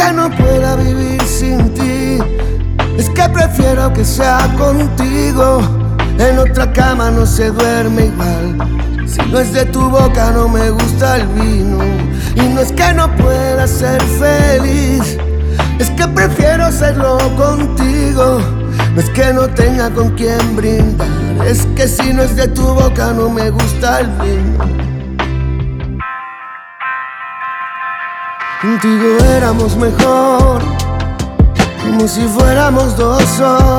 que no pueda vivir sin ti. Es que prefiero que sea contigo. En otra cama no se duerme igual. Si no es de tu boca no me gusta el vino. Y no es que no pueda ser feliz, es que prefiero serlo contigo. No es que no tenga con quien brindar, es que si no es de tu boca no me gusta el vino. Contigo éramos mejor, como si fuéramos dos solos.